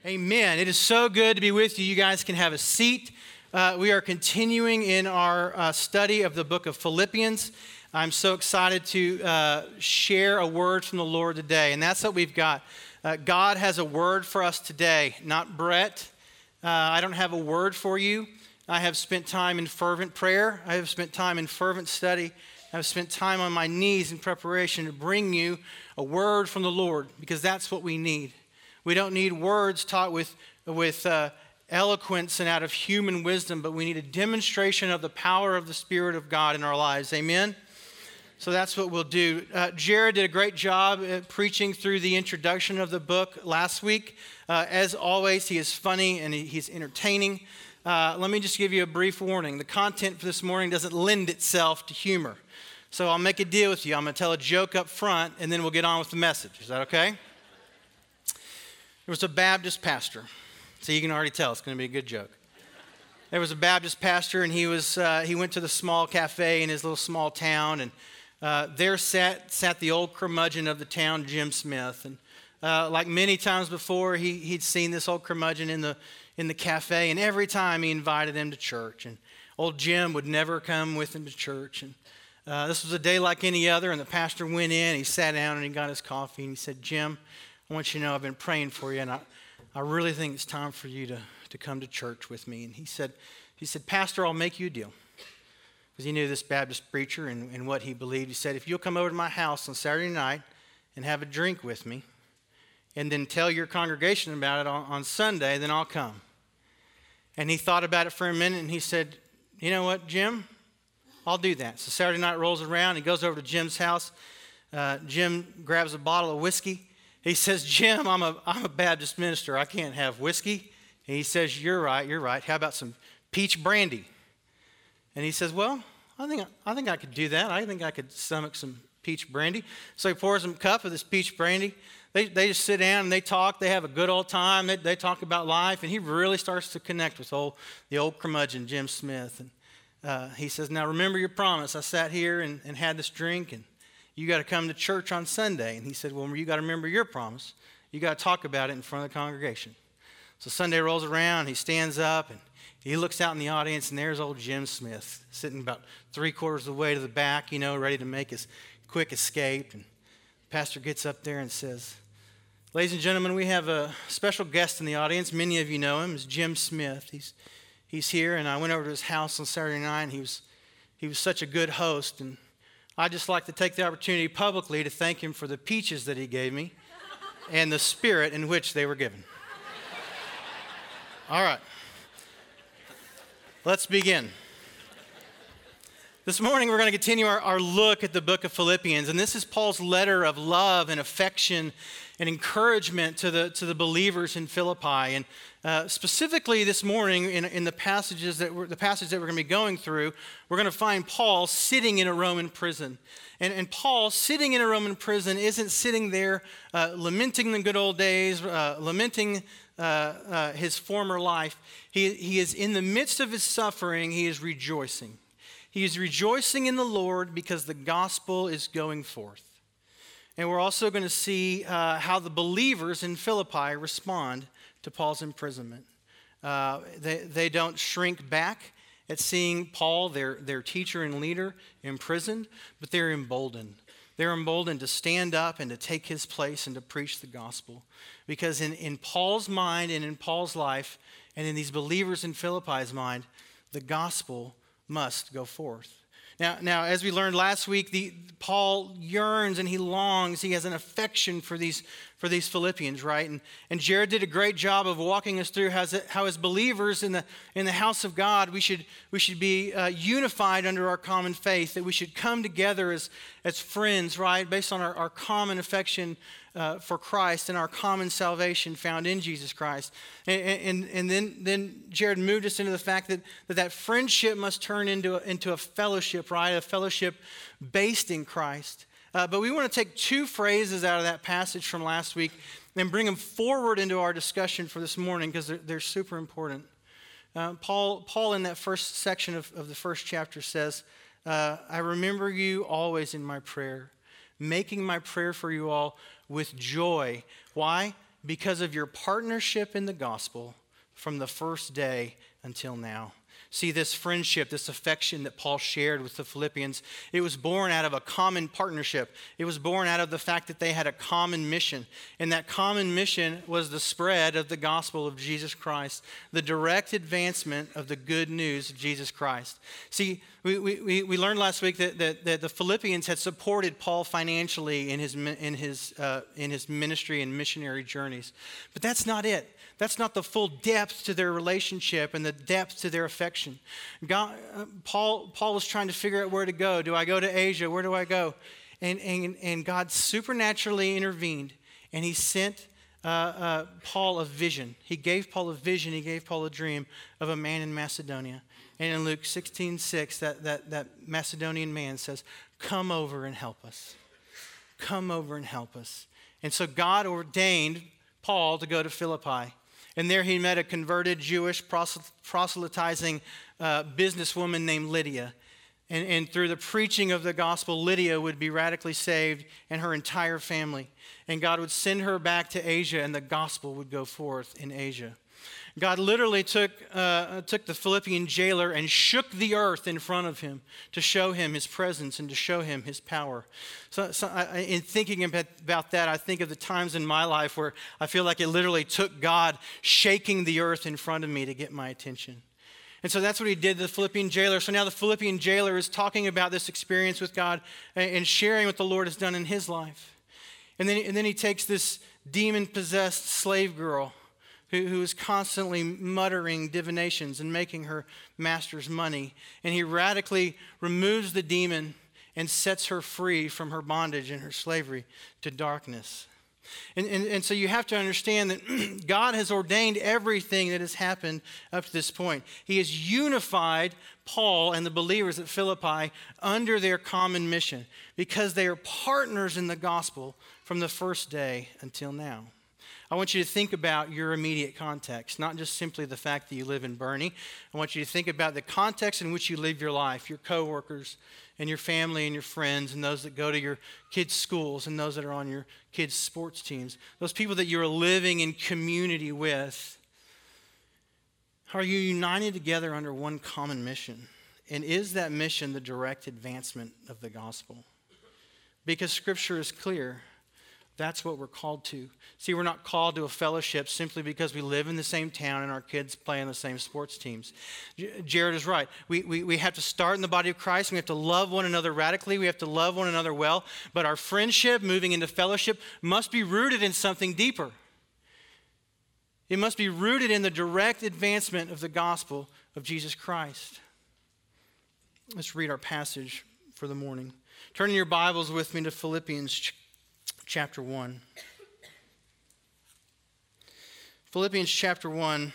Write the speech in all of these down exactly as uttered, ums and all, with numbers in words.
Amen. It is so good to be with you. You guys can have a seat. Uh, we are continuing in our uh, study of the book of Philippians. I'm so excited to uh, share a word from the Lord today, and that's what we've got. Uh, God has a word for us today, not Brett. Uh, I don't have a word for you. I have spent time in fervent prayer. I have spent time in fervent study. I've spent time on my knees in preparation to bring you a word from the Lord, because that's what we need. We don't need words taught with, with uh, eloquence and out of human wisdom, but we need a demonstration of the power of the Spirit of God in our lives. Amen? So that's what we'll do. Uh, Jared did a great job at preaching through the introduction of the book last week. Uh, as always, he is funny and he, he's entertaining. Uh, let me just give you a brief warning. The content for this morning doesn't lend itself to humor. So I'll make a deal with you. I'm going to tell a joke up front, and then we'll get on with the message. Is that okay? There was a Baptist pastor. So you can already tell it's going to be a good joke. There was a Baptist pastor, and he was uh, he went to the small cafe in his little small town, and uh, there sat sat the old curmudgeon of the town, Jim Smith. And uh, like many times before, he he'd seen this old curmudgeon in the in the cafe, and every time he invited him to church. And old Jim would never come with him to church. And uh, this was a day like any other, and the pastor went in, he sat down, and he got his coffee, and he said, "Jim, I want you to know I've been praying for you, and I, I really think it's time for you to, to come to church with me." And he said, he said, "Pastor, I'll make you a deal." Because he knew this Baptist preacher and, and what he believed. He said, "If you'll come over to my house on Saturday night and have a drink with me, and then tell your congregation about it on, on Sunday, then I'll come." And he thought about it for a minute, and he said, "You know what, Jim? I'll do that." So Saturday night rolls around. He goes over to Jim's house. Uh, Jim grabs a bottle of whiskey. He says, "Jim, I'm a, I'm a Baptist minister. I can't have whiskey." And he says, "You're right, you're right. How about some peach brandy?" And he says, "Well, I think, I think I could do that. I think I could stomach some peach brandy." So he pours him a cup of this peach brandy. They, they just sit down and they talk. They have a good old time. They, they talk about life. And he really starts to connect with old, the old curmudgeon, Jim Smith. And uh, he says, "Now remember your promise. I sat here and, and had this drink, and you got to come to church on Sunday." And he said, "Well, you got to remember your promise. You got to talk about it in front of the congregation." So Sunday rolls around, he stands up, and he looks out in the audience, and there's old Jim Smith sitting about three quarters of the way to the back, you know, ready to make his quick escape. And the pastor gets up there and says, "Ladies and gentlemen, we have a special guest in the audience. Many of you know him. It's Jim Smith. He's he's here, and I went over to his house on Saturday night, and he was he was such a good host, and I'd just like to take the opportunity publicly to thank him for the peaches that he gave me and the spirit in which they were given." All right. Let's begin. This morning we're going to continue our, our look at the book of Philippians, and this is Paul's letter of love and affection and encouragement to the to the believers in Philippi. And uh, specifically this morning, in, in the passages that we're, the passage that we're going to be going through, we're going to find Paul sitting in a Roman prison. And, and Paul sitting in a Roman prison isn't sitting there uh, lamenting the good old days, uh, lamenting uh, uh, his former life. He, he is in the midst of his suffering. He is rejoicing. He is rejoicing in the Lord because the gospel is going forth. And we're also going to see uh, how the believers in Philippi respond to Paul's imprisonment. Uh, they, they don't shrink back at seeing Paul, their, their teacher and leader, imprisoned, but they're emboldened. They're emboldened to stand up and to take his place and to preach the gospel. Because in, in Paul's mind and in Paul's life and in these believers in Philippi's mind, the gospel must go forth. Now, now, as we learned last week, the, Paul yearns and he longs. He has an affection for these for these Philippians, right? And and Jared did a great job of walking us through how, how as believers in the in the house of God, we should we should be uh, unified under our common faith. That we should come together as as friends, right, based on our, our common affection uh, for Christ and our common salvation found in Jesus Christ. And and, and then then Jared moved us into the fact that that, that friendship must turn into a, into a fellowship, right? A fellowship based in Christ. Uh, but we want to take two phrases out of that passage from last week and bring them forward into our discussion for this morning because they're, they're super important. Uh, Paul, Paul, in that first section of, of the first chapter says, uh, "I remember you always in my prayer, making my prayer for you all with joy." Why? because of your partnership in the gospel from the first day until now. See, this friendship, this affection that Paul shared with the Philippians, it was born out of a common partnership. It was born out of the fact that they had a common mission. And that common mission was the spread of the gospel of Jesus Christ, the direct advancement of the good news of Jesus Christ. See, we, we, we learned last week that, that, that the Philippians had supported Paul financially in his, in, his, uh, in his ministry and missionary journeys. But that's not it. That's not the full depth to their relationship and the depth to their affection. God, uh, Paul, Paul was trying to figure out where to go. Do I go to Asia? Where do I go? And, and, and God supernaturally intervened, and he sent uh, uh, Paul a vision. He gave Paul a vision. He gave Paul a dream of a man in Macedonia. And in Luke sixteen six, that, that, that Macedonian man says, come over and help us. Come over and help us. And so God ordained Paul to go to Philippi. And there he met a converted Jewish proselytizing uh, businesswoman named Lydia. And, and through the preaching of the gospel, Lydia would be radically saved and her entire family. And God would send her back to Asia, and the gospel would go forth in Asia. God literally took, uh, took the Philippian jailer and shook the earth in front of him to show him his presence and to show him his power. So, so I, in thinking about, about that, I think of the times in my life where I feel like it literally took God shaking the earth in front of me to get my attention. And so that's what he did to the Philippian jailer. So now the Philippian jailer is talking about this experience with God and sharing what the Lord has done in his life. And then, and then he takes this demon-possessed slave girl Who, who is constantly muttering divinations and making her master's money. And he radically removes the demon and sets her free from her bondage and her slavery to darkness. And, and, and so you have to understand that God has ordained everything that has happened up to this point. He has unified Paul and the believers at Philippi under their common mission because they are partners in the gospel from the first day until now. I want you to think about your immediate context, not just simply the fact that you live in Boerne. I want you to think about the context in which you live your life, your coworkers and your family and your friends and those that go to your kids' schools and those that are on your kids' sports teams, those people that you're living in community with. Are you united together under one common mission? And is that mission the direct advancement of the gospel? Because Scripture is clear. That's what we're called to. See, we're not called to a fellowship simply because we live in the same town and our kids play on the same sports teams. J- Jared is right. We, we, we have to start in the body of Christ. We have to love one another radically. We have to love one another well. But our friendship, moving into fellowship, must be rooted in something deeper. It must be rooted in the direct advancement of the gospel of Jesus Christ. Let's read our passage for the morning. Turn in your Bibles with me to Philippians chapter one. Philippians chapter one,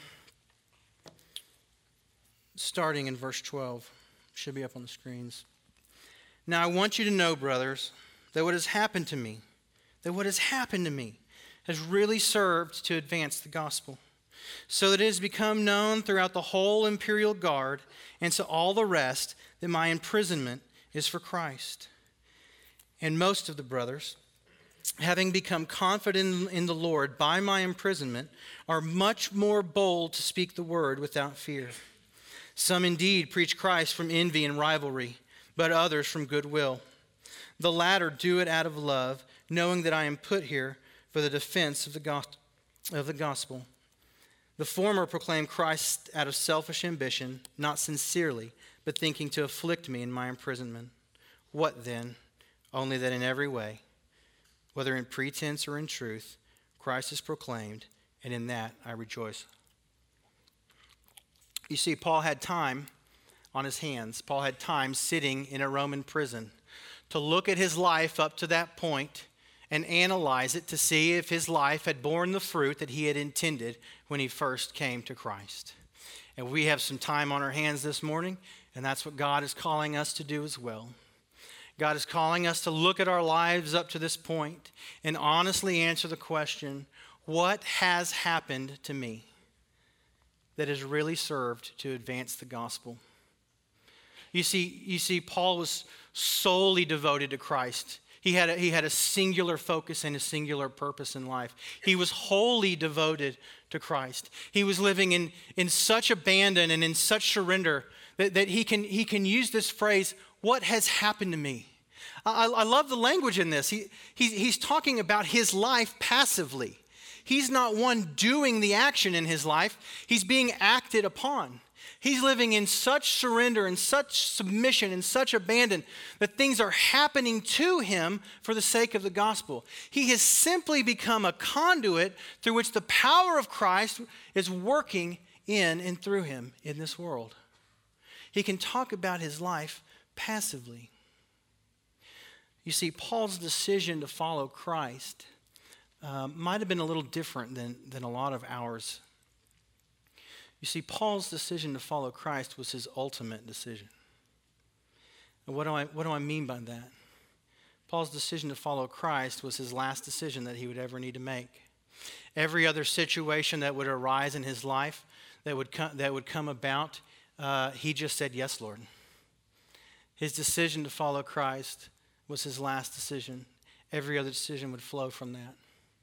starting in verse twelve. Should be up on the screens. Now I want you to know, brothers, that what has happened to me, that what has happened to me has really served to advance the gospel, so that it has become known throughout the whole imperial guard and to all the rest that my imprisonment is for Christ. And most of the brothers, having become confident in the Lord by my imprisonment, are much more bold to speak the word without fear. Some indeed preach Christ from envy and rivalry, but others from goodwill. The latter do it out of love, knowing that I am put here for the defense of the go- of the gospel. The former proclaim Christ out of selfish ambition, not sincerely, but thinking to afflict me in my imprisonment. What then? Only that in every way, whether in pretense or in truth, Christ is proclaimed, and in that I rejoice. You see, Paul had time on his hands. Paul had time sitting in a Roman prison to look at his life up to that point and analyze it to see if his life had borne the fruit that he had intended when he first came to Christ. And we have some time on our hands this morning, and that's what God is calling us to do as well. God is calling us to look at our lives up to this point and honestly answer the question, what has happened to me that has really served to advance the gospel? You see, you see, Paul was solely devoted to Christ. He had a, he had a singular focus and a singular purpose in life. He was wholly devoted to Christ. He was living in, in such abandon and in such surrender that, that he can, he can use this phrase, what has happened to me? I, I love the language in this. He, he's, he's talking about his life passively. He's not one doing the action in his life. He's being acted upon. He's living in such surrender and such submission and such abandon that things are happening to him for the sake of the gospel. He has simply become a conduit through which the power of Christ is working in and through him in this world. He can talk about his life passively. You see, Paul's decision to follow Christ um, might have been a little different than, than a lot of ours. You see, Paul's decision to follow Christ was his ultimate decision. And what do I, what do I mean by that? Paul's decision to follow Christ was his last decision that he would ever need to make. Every other situation that would arise in his life, that would come, that would come about, uh, he just said, yes, Lord. His decision to follow Christ was his last decision. Every other decision would flow from that.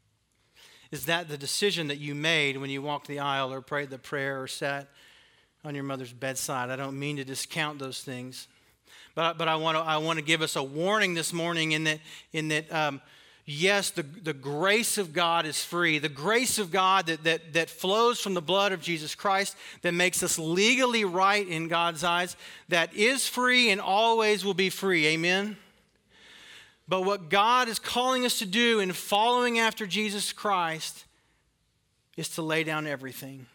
Is that the decision that you made when you walked the aisle or prayed the prayer or sat on your mother's bedside? I don't mean to discount those things. But, but I want to I want to give us a warning this morning in that, in that um, yes, the, the grace of God is free. The grace of God that, that, that flows from the blood of Jesus Christ that makes us legally right in God's eyes, that is free and always will be free. Amen? But what God is calling us to do in following after Jesus Christ is to lay down everything.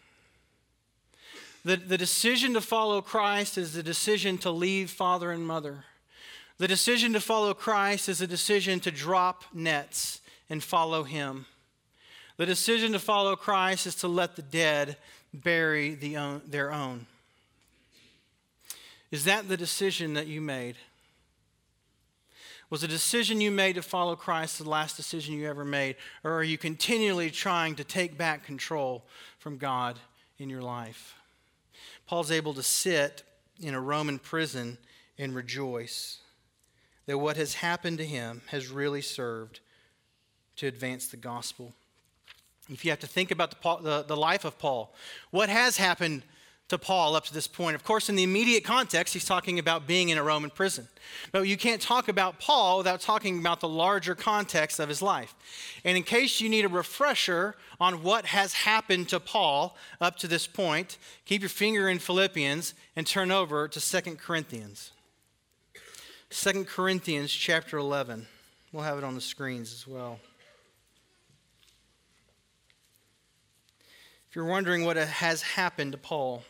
The, the decision to follow Christ is the decision to leave father and mother. The decision to follow Christ is a decision to drop nets and follow him. The decision to follow Christ is to let the dead bury the own, their own. Is that the decision that you made? Was the decision you made to follow Christ the last decision you ever made? Or are you continually trying to take back control from God in your life? Paul's able to sit in a Roman prison and rejoice that what has happened to him has really served to advance the gospel. If you have to think about the, the, the life of Paul, what has happened to Paul up to this point? Of course, in the immediate context, he's talking about being in a Roman prison. But you can't talk about Paul without talking about the larger context of his life. And in case you need a refresher on what has happened to Paul up to this point, keep your finger in Philippians and turn over to Second Corinthians. Second Corinthians chapter eleven. We'll have it on the screens as well. If you're wondering what has happened to Paul,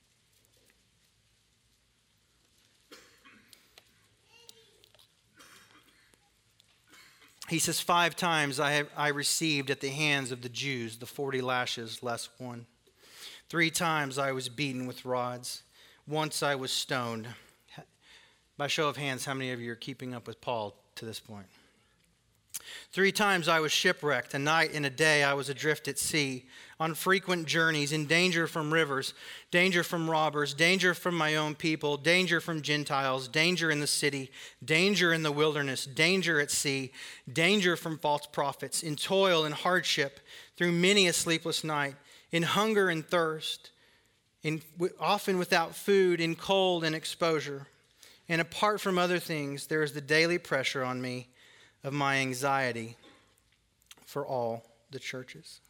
he says, five times I, have, I received at the hands of the Jews the forty lashes less one. Three times I was beaten with rods. Once I was stoned. By show of hands, how many of you are keeping up with Paul to this point? Three times I was shipwrecked. A night and a day I was adrift at sea, on frequent journeys, in danger from rivers, danger from robbers, danger from my own people, danger from Gentiles, danger in the city, danger in the wilderness, danger at sea, danger from false prophets, in toil and hardship, through many a sleepless night, in hunger and thirst, in, often without food, in cold and exposure. And apart from other things, there is the daily pressure on me of my anxiety for all the churches.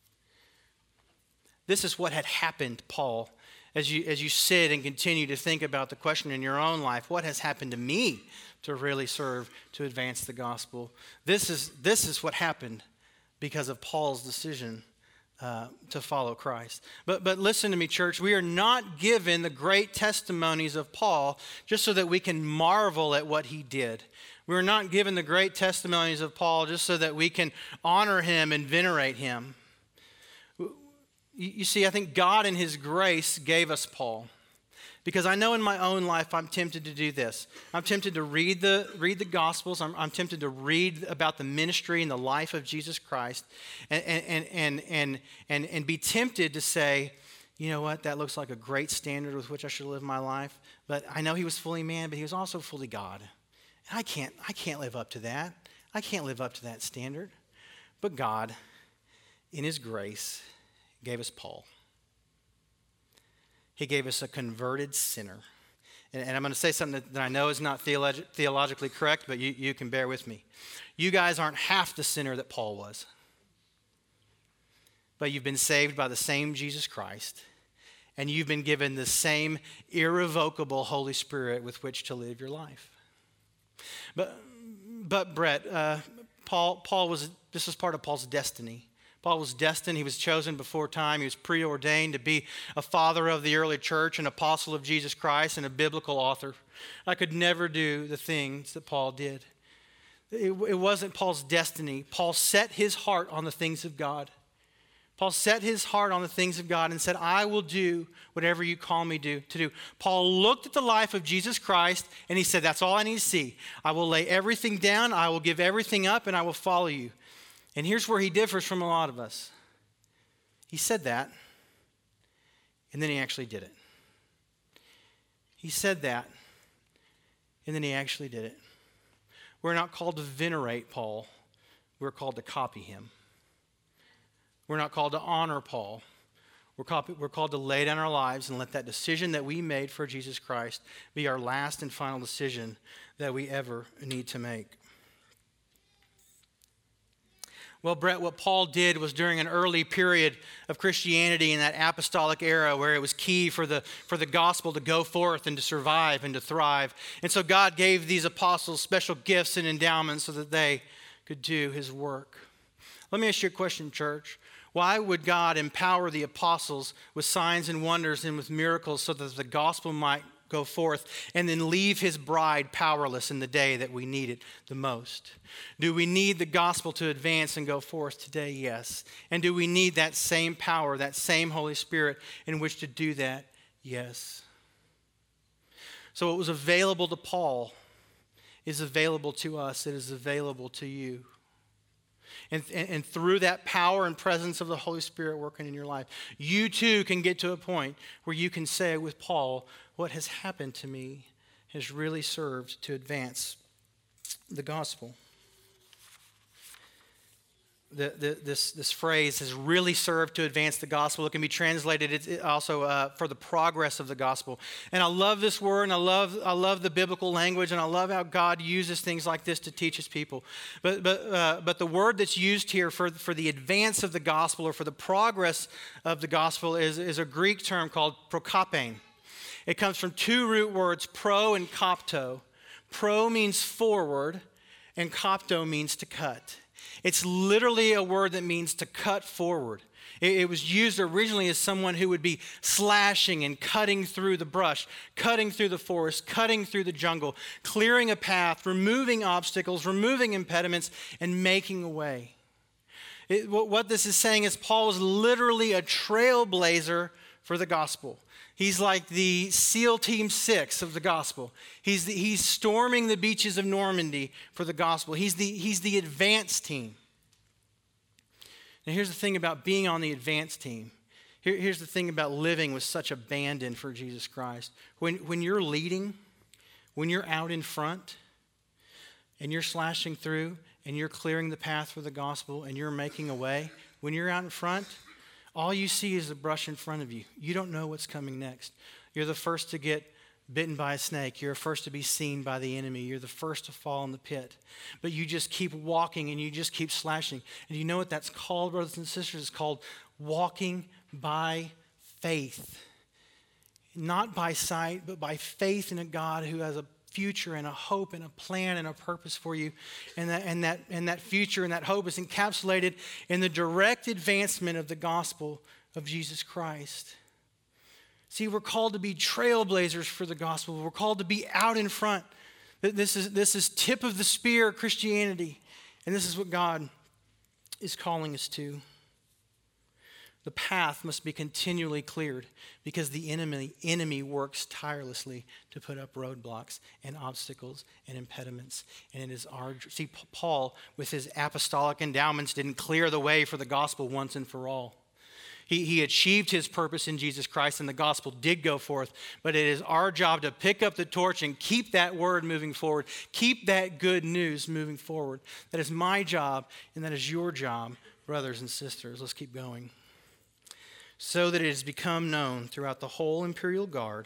This is what had happened, Paul, as you, as you sit and continue to think about the question in your own life, what has happened to me to really serve to advance the gospel? This is, this is what happened because of Paul's decision Uh, to follow Christ. But but listen to me, church. We are not given the great testimonies of Paul just so that we can marvel at what he did. We are not given the great testimonies of Paul just so that we can honor him and venerate him. You, you see, I think God in his grace gave us Paul. Because I know in my own life I'm tempted to do this. I'm tempted to read the read the Gospels. I'm, I'm tempted to read about the ministry and the life of Jesus Christ and, and, and, and, and, and be tempted to say, you know what, that looks like a great standard with which I should live my life. But I know he was fully man, but he was also fully God. And I can't, I can't live up to that. I can't live up to that standard. But God, in his grace, gave us Paul. He gave us a converted sinner. And, and I'm going to say something that, that I know is not theolog- theologically correct, but you, you can bear with me. You guys aren't half the sinner that Paul was. But you've been saved by the same Jesus Christ. And you've been given the same irrevocable Holy Spirit with which to live your life. But, but Brett, uh, Paul, Paul was, this was part of Paul's destiny. Paul was destined, he was chosen before time, he was preordained to be a father of the early church, an apostle of Jesus Christ, and a biblical author. I could never do the things that Paul did. It, it wasn't Paul's destiny. Paul set his heart on the things of God. Paul set his heart on the things of God and said, I will do whatever you call me do, to do. Paul looked at the life of Jesus Christ and he said, that's all I need to see. I will lay everything down, I will give everything up, and I will follow you. And here's where he differs from a lot of us. He said that, and then he actually did it. He said that, and then he actually did it. We're not called to venerate Paul. We're called to copy him. We're not called to honor Paul. We're called, we're called to lay down our lives and let that decision that we made for Jesus Christ be our last and final decision that we ever need to make. Well, Brett, what Paul did was during an early period of Christianity in that apostolic era where it was key for the, for the gospel to go forth and to survive and to thrive. And so God gave these apostles special gifts and endowments so that they could do his work. Let me ask you a question, church. Why would God empower the apostles with signs and wonders and with miracles so that the gospel might go forth and then leave his bride powerless in the day that we need it the most? Do we need the gospel to advance and go forth today? Yes. And do we need that same power, that same Holy Spirit in which to do that? Yes. So what was available to Paul is available to us. It is available to you. And, and, and through that power and presence of the Holy Spirit working in your life, you too can get to a point where you can say with Paul, what has happened to me has really served to advance the gospel. The, the, this, this phrase has really served to advance the gospel. It can be translated it's also uh, for the progress of the gospel. And I love this word, and I love, I love the biblical language, and I love how God uses things like this to teach his people. But, but, uh, but the word that's used here for, for the advance of the gospel or for the progress of the gospel is, is a Greek term called prokopein. It comes from two root words, pro and kopto. Pro means forward, and kopto means to cut. It's literally a word that means to cut forward. It, it was used originally as someone who would be slashing and cutting through the brush, cutting through the forest, cutting through the jungle, clearing a path, removing obstacles, removing impediments, and making a way. It, what, what this is saying is Paul is literally a trailblazer for the gospel. He's like the SEAL Team Six of the gospel. He's, the, he's storming the beaches of Normandy for the gospel. He's the, he's the advance team. Now here's the thing about being on the advance team. Here, here's the thing about living with such abandon for Jesus Christ. When, when you're leading, when you're out in front, and you're slashing through, and you're clearing the path for the gospel, and you're making a way, when you're out in front, all you see is the brush in front of you. You don't know what's coming next. You're the first to get bitten by a snake. You're the first to be seen by the enemy. You're the first to fall in the pit. But you just keep walking and you just keep slashing. And you know what that's called, brothers and sisters? It's called walking by faith. Not by sight, but by faith in a God who has a future and a hope and a plan and a purpose for you. And that, and that, and that future and that hope is encapsulated in the direct advancement of the gospel of Jesus Christ. See, we're called to be trailblazers for the gospel. We're called to be out in front. This is, this is tip of the spear Christianity. And this is what God is calling us to. The path must be continually cleared because the enemy, enemy works tirelessly to put up roadblocks and obstacles and impediments. And it is our, see, Paul, with his apostolic endowments, didn't clear the way for the gospel once and for all. He, he achieved his purpose in Jesus Christ, and the gospel did go forth. But it is our job to pick up the torch and keep that word moving forward. Keep that good news moving forward. That is my job, and that is your job, brothers and sisters. Let's keep going. So that it has become known throughout the whole imperial guard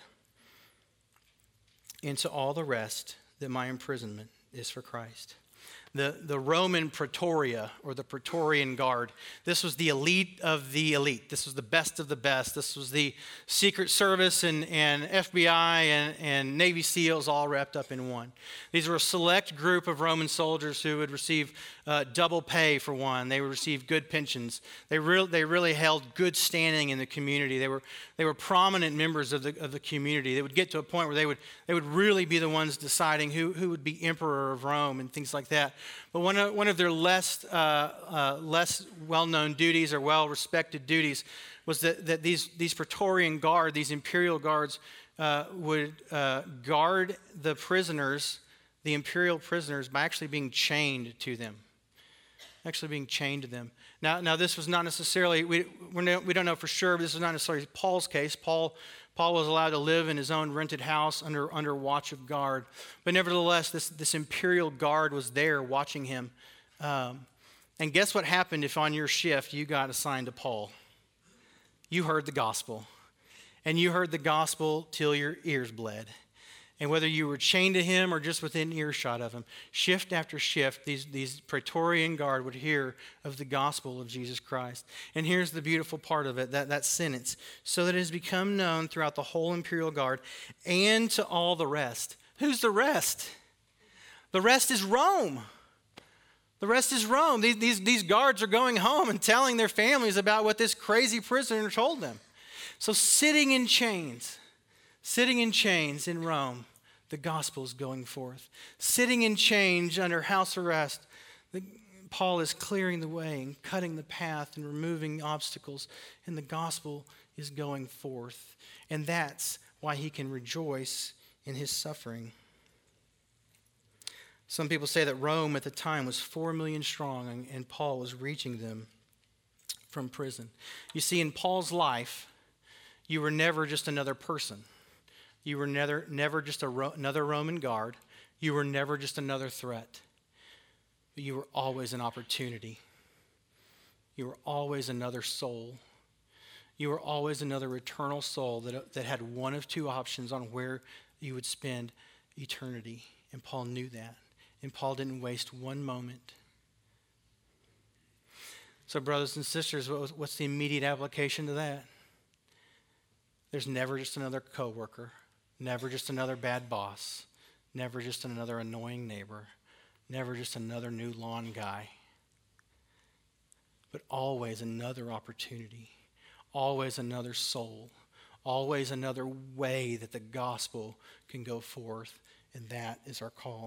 and to all the rest that my imprisonment is for Christ. The, the Roman Praetoria, or the Praetorian Guard, this was the elite of the elite. This was the best of the best. This was the Secret Service and, and F B I and, and Navy SEALs all wrapped up in one. These were a select group of Roman soldiers who would receive uh, double pay for one. They would receive good pensions. They, re- they really held good standing in the community. They were, they were prominent members of the, of the community. They would get to a point where they would, they would really be the ones deciding who, who would be emperor of Rome and things like that. But one of, one of their less, uh, uh, less well-known duties or well-respected duties was that, that these, these Praetorian Guard, these imperial guards, uh, would uh, guard the prisoners, the imperial prisoners, by actually being chained to them. Actually being chained to them. Now, now this was not necessarily, we, we're no, we don't know for sure, but this was not necessarily Paul's case. Paul Paul was allowed to live in his own rented house under, under watch of guard. But nevertheless, this, this imperial guard was there watching him. Um, and guess what happened if on your shift you got assigned to Paul? You heard the gospel. And you heard the gospel till your ears bled. And whether you were chained to him or just within earshot of him, shift after shift, these, these Praetorian Guard would hear of the gospel of Jesus Christ. And here's the beautiful part of it, that, that sentence. So that it has become known throughout the whole imperial guard and to all the rest. Who's the rest? The rest is Rome. The rest is Rome. These, these, these guards are going home and telling their families about what this crazy prisoner told them. So sitting in chains, Sitting in chains in Rome, the gospel is going forth. Sitting in chains under house arrest, the, Paul is clearing the way and cutting the path and removing obstacles, and the gospel is going forth. And that's why he can rejoice in his suffering. Some people say that Rome at the time was four million strong, and, and Paul was reaching them from prison. You see, in Paul's life, you were never just another person. You were never, never just a Ro- another Roman guard. You were never just another threat. But you were always an opportunity. You were always another soul. You were always another eternal soul that, that had one of two options on where you would spend eternity. And Paul knew that. And Paul didn't waste one moment. So brothers and sisters, what, what's the immediate application to that? There's never just another coworker. Never just another bad boss. Never just another annoying neighbor. Never just another new lawn guy. But always another opportunity. Always another soul. Always another way that the gospel can go forth. And that is our call.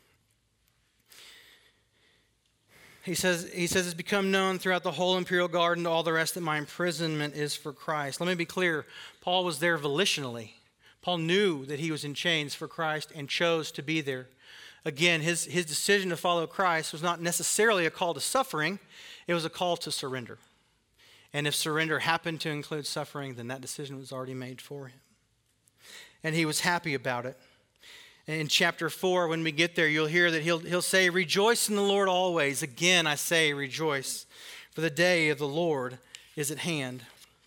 He says, he says it's become known throughout the whole imperial guard and all the rest that my imprisonment is for Christ. Let me be clear. Paul was there volitionally. Paul knew that he was in chains for Christ and chose to be there. Again, his, his decision to follow Christ was not necessarily a call to suffering. It was a call to surrender. And if surrender happened to include suffering, then that decision was already made for him. And he was happy about it. In chapter four, when we get there, you'll hear that he'll, he'll say, rejoice in the Lord always. Again, I say rejoice, for the day of the Lord is at hand.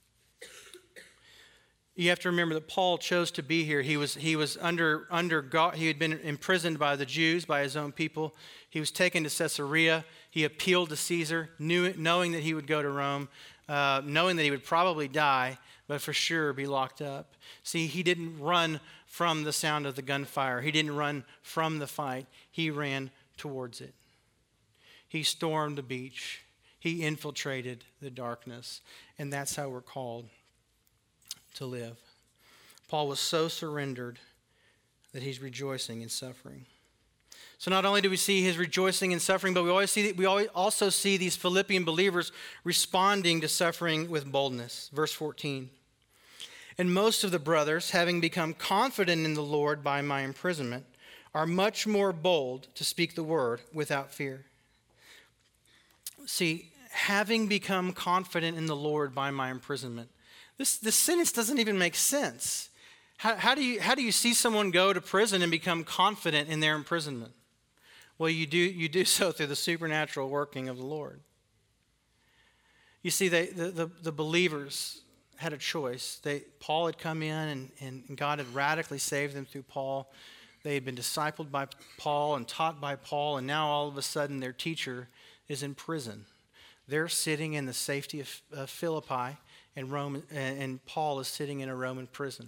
You have to remember that Paul chose to be here. He was, he was under, under God. He had been imprisoned by the Jews, by his own people. He was taken to Caesarea. He appealed to Caesar, knew, knowing that he would go to Rome, uh, knowing that he would probably die, but for sure be locked up. See, he didn't run from the sound of the gunfire. He didn't run from the fight. He ran towards it. He stormed the beach. He infiltrated the darkness. And that's how we're called to live. Paul was so surrendered that he's rejoicing in suffering. So not only do we see his rejoicing in suffering, but we always see we always also see these Philippian believers responding to suffering with boldness. Verse fourteen. And most of the brothers, having become confident in the Lord by my imprisonment, are much more bold to speak the word without fear. See, having become confident in the Lord by my imprisonment. This, this sentence doesn't even make sense. How, how, do you, how do you see someone go to prison and become confident in their imprisonment? Well, you do, you do so through the supernatural working of the Lord. You see, they, the, the, the believers had a choice. They, Paul had come in, and, and God had radically saved them through Paul. They had been discipled by Paul and taught by Paul, and now all of a sudden their teacher is in prison. They're sitting in the safety of uh, Philippi, and, Rome, and, and Paul is sitting in a Roman prison.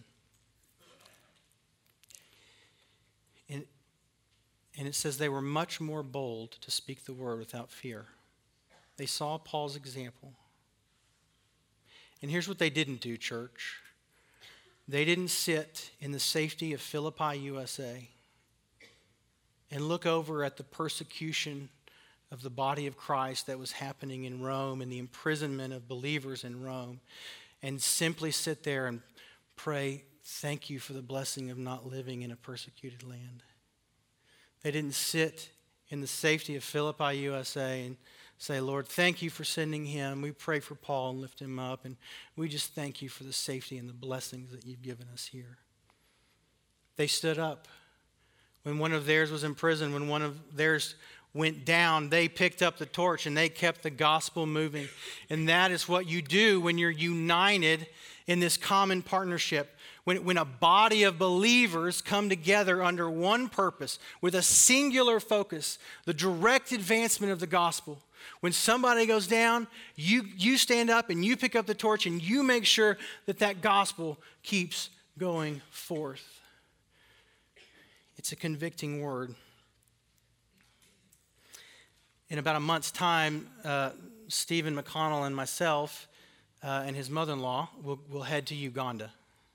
And, and it says they were much more bold to speak the word without fear. They saw Paul's example. And here's what they didn't do, church. They didn't sit in the safety of Philippi, U S A, and look over at the persecution of the body of Christ that was happening in Rome and the imprisonment of believers in Rome, and simply sit there and pray, thank you for the blessing of not living in a persecuted land. They didn't sit in the safety of Philippi, U S A, and say, Lord, thank you for sending him. We pray for Paul and lift him up, and we just thank you for the safety and the blessings that you've given us here. They stood up. When one of theirs was in prison, when one of theirs went down, they picked up the torch and they kept the gospel moving. And that is what you do when you're united in this common partnership. When, when a body of believers come together under one purpose, with a singular focus, the direct advancement of the gospel. When somebody goes down, you, you stand up and you pick up the torch and you make sure that that gospel keeps going forth. It's a convicting word. In about a month's time, uh, Stephen McConnell and myself uh, and his mother-in-law will, will head to Uganda.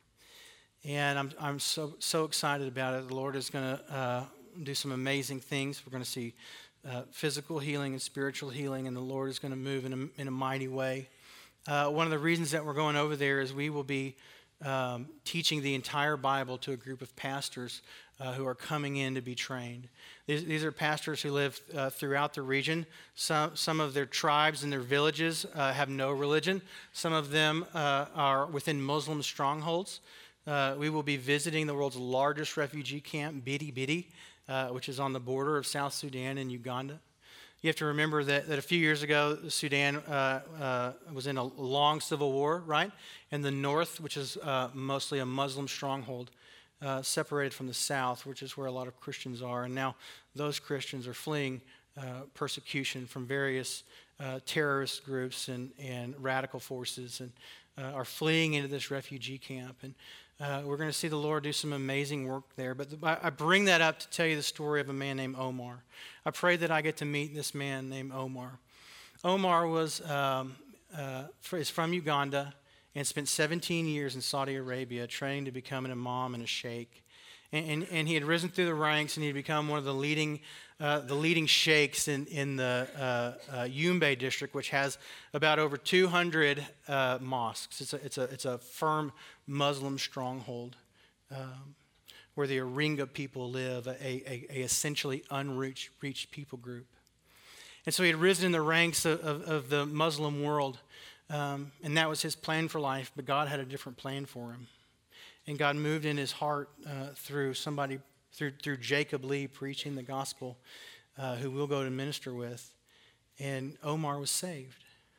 And I'm, I'm so, so excited about it. The Lord is going to uh, do some amazing things. We're going to see uh, physical healing and spiritual healing, and the Lord is going to move in a, in a mighty way. Uh, one of the reasons that we're going over there is we will be um, teaching the entire Bible to a group of pastors uh, who are coming in to be trained. These, these are pastors who live uh, throughout the region. Some, some of their tribes and their villages uh, have no religion. Some of them uh, are within Muslim strongholds. Uh, we will be visiting the world's largest refugee camp, Bidi Bidi, uh, which is on the border of South Sudan and Uganda. You have to remember that, that a few years ago, Sudan uh, uh, was in a long civil war, right? And the north, which is uh, mostly a Muslim stronghold, uh, separated from the south, which is where a lot of Christians are. And now those Christians are fleeing uh, persecution from various uh, terrorist groups and, and radical forces, and uh, are fleeing into this refugee camp. And Uh, we're going to see the Lord do some amazing work there. But the, I, I bring that up to tell you the story of a man named Omar. I pray that I get to meet this man named Omar. Omar was um, uh, is from Uganda and spent seventeen years in Saudi Arabia training to become an imam and a sheikh. And, and, and he had risen through the ranks, and he had become one of the leading uh, the leading sheikhs in, in the uh, uh, Yumbe district, which has about over two hundred uh, mosques. It's a, it's, a, it's a firm Muslim stronghold um, where the Aringa people live, a, a, a essentially unreached reached people group. And so he had risen in the ranks of, of, of the Muslim world, um, and that was his plan for life, but God had a different plan for him. And God moved in his heart uh, through somebody, through through Jacob Lee preaching the gospel, uh, who we'll go to minister with. And Omar was saved.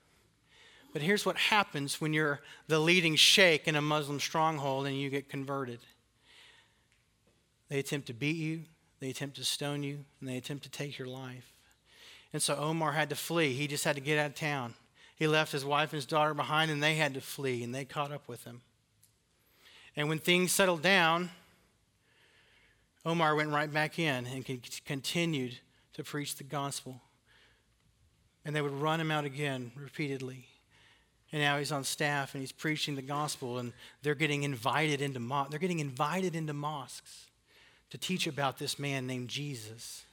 But here's what happens when you're the leading sheikh in a Muslim stronghold and you get converted. They attempt to beat you, they attempt to stone you, and they attempt to take your life. And so Omar had to flee. He just had to get out of town. He left his wife and his daughter behind, and they had to flee, and they caught up with him. And when things settled down, Omar went right back in and continued to preach the gospel. And they would run him out again repeatedly. And now he's on staff and he's preaching the gospel, and they're getting invited into mo- they're getting invited into mosques to teach about this man named Jesus.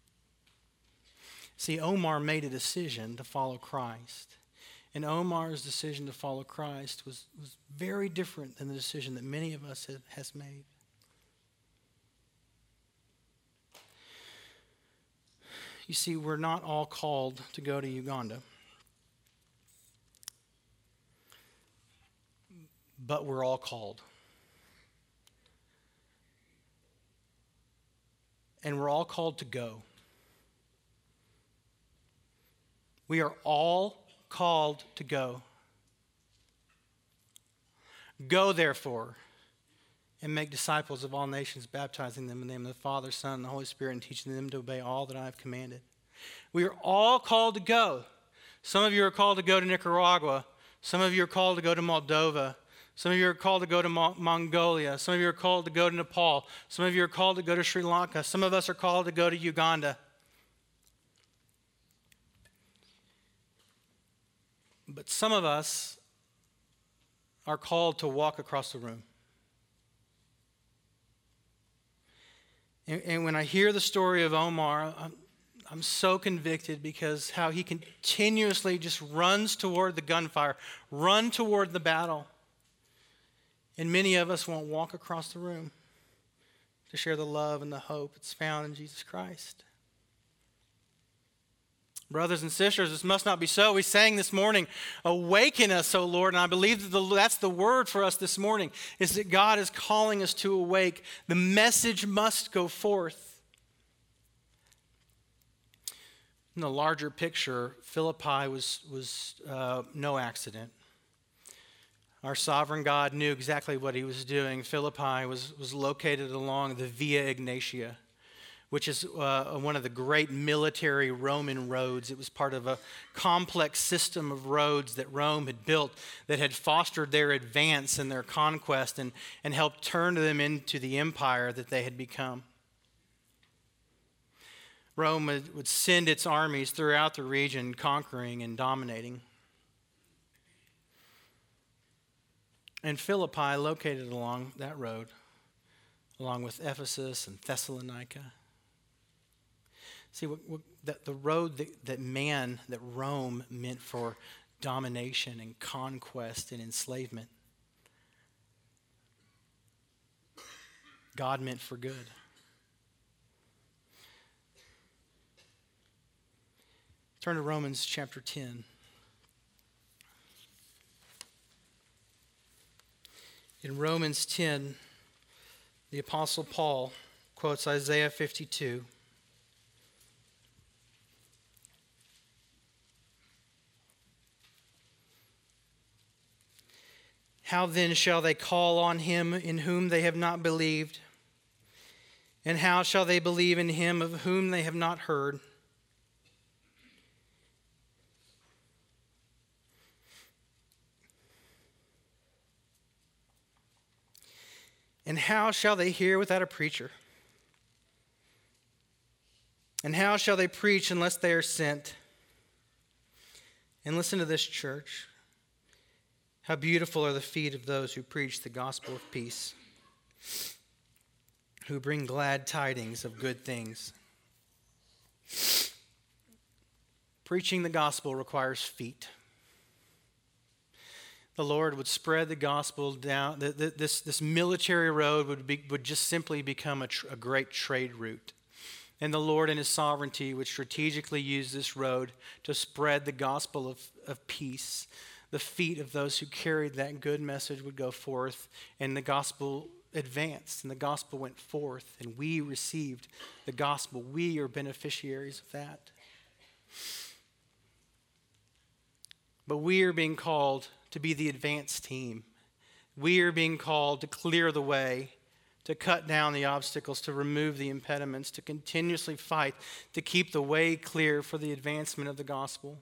See, Omar made a decision to follow Christ. And Omar's decision to follow Christ was, was very different than the decision that many of us have, has made. You see, we're not all called to go to Uganda. but we're all called. And we're all called to go. We are all called to go. Go, therefore, and make disciples of all nations, baptizing them in the name of the Father, Son, and the Holy Spirit, and teaching them to obey all that I have commanded. We are all called to go. Some of you are called to go to Nicaragua. Some of you are called to go to Moldova. Some of you are called to go to Mo- Mongolia. Some of you are called to go to Nepal. Some of you are called to go to Sri Lanka. Some of us are called to go to Uganda. But some of us are called to walk across the room. And, and when I hear the story of Omar, I'm, I'm so convicted because how he continuously just runs toward the gunfire, run toward the battle. And many of us won't walk across the room to share the love and the hope that's found in Jesus Christ. Brothers and sisters, this must not be so. We sang this morning, awaken us, O Lord. And I believe that the, that's the word for us this morning, is that God is calling us to awake. The message must go forth. In the larger picture, Philippi was, was uh, no accident. Our sovereign God knew exactly what he was doing. Philippi was, was located along the Via Egnatia, which is uh, one of the great military Roman roads. It was part of a complex system of roads that Rome had built that had fostered their advance and their conquest and, and helped turn them into the empire that they had become. Rome would, would send its armies throughout the region, conquering and dominating. And Philippi, located along that road, along with Ephesus and Thessalonica. See, what, what, that the road that, that man, that Rome meant for domination and conquest and enslavement, God meant for good. Turn to Romans chapter ten. In Romans ten, the Apostle Paul quotes Isaiah fifty-two. How then shall they call on him in whom they have not believed? And how shall they believe in him of whom they have not heard? And how shall they hear without a preacher? And how shall they preach unless they are sent? And listen to this, church. How beautiful are the feet of those who preach the gospel of peace, who bring glad tidings of good things. Preaching the gospel requires feet. The Lord would spread the gospel down. This, this military road would, be, would just simply become a, tr- a great trade route. And the Lord in his sovereignty would strategically use this road to spread the gospel of, of peace. The feet of those who carried that good message would go forth, and the gospel advanced, and the gospel went forth, and we received the gospel. We are beneficiaries of that. But we are being called to be the advance team. We are being called to clear the way, to cut down the obstacles, to remove the impediments, to continuously fight, to keep the way clear for the advancement of the gospel.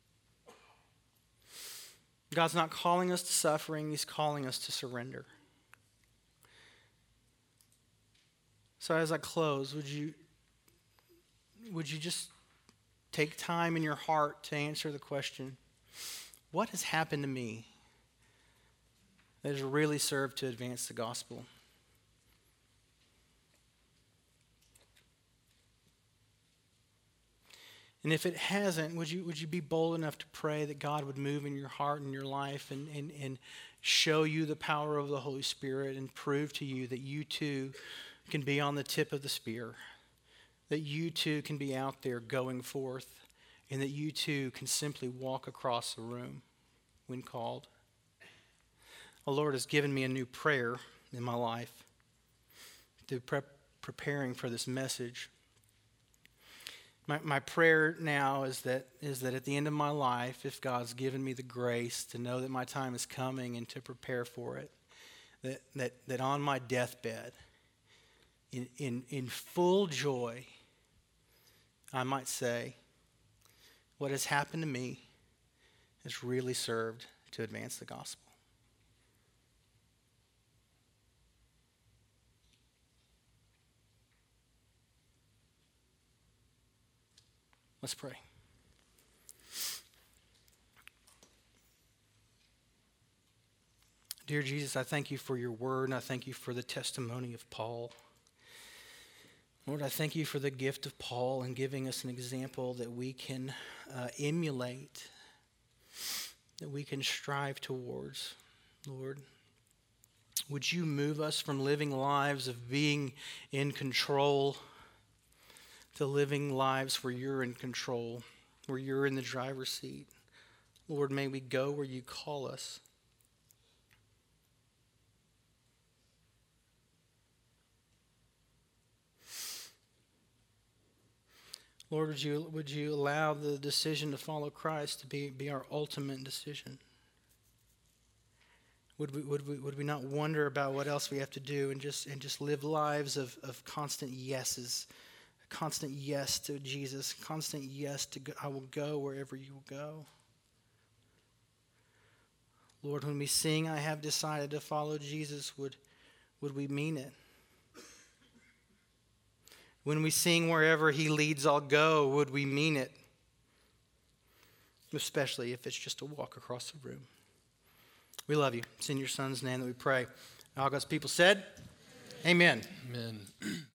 God's not calling us to suffering, he's calling us to surrender. So as I close, would you, would you just take time in your heart to answer the question, what has happened to me that has really served to advance the gospel? And if it hasn't, would you would you be bold enough to pray that God would move in your heart and your life and, and, and show you the power of the Holy Spirit and prove to you that you too can be on the tip of the spear, that you too can be out there going forth, and that you too can simply walk across the room when called? the Lord has given me a new prayer in my life through prep, preparing for this message. My, my prayer now is that is that at the end of my life, if God's given me the grace to know that my time is coming and to prepare for it, that that, that on my deathbed, in, in, in full joy, I might say, what has happened to me has really served to advance the gospel. Let's pray. Dear Jesus, I thank you for your word, and I thank you for the testimony of Paul. Lord, I thank you for the gift of Paul and giving us an example that we can uh, emulate, that we can strive towards. Lord, would you move us from living lives of being in control to living lives where you're in control, where you're in the driver's seat. Lord, may we go where you call us. Lord, would you, would you allow the decision to follow Christ to be, be our ultimate decision? Would we, would we, would we not wonder about what else we have to do and just, and just live lives of, of constant yeses, constant yes to Jesus, constant yes to go, I will go wherever you will go. Lord, when we sing, I have decided to follow Jesus, would, would we mean it? When we sing, wherever he leads, I'll go, would we mean it? Especially if it's just a walk across the room. We love you. It's in your son's name that we pray. All God's people said, amen. Amen.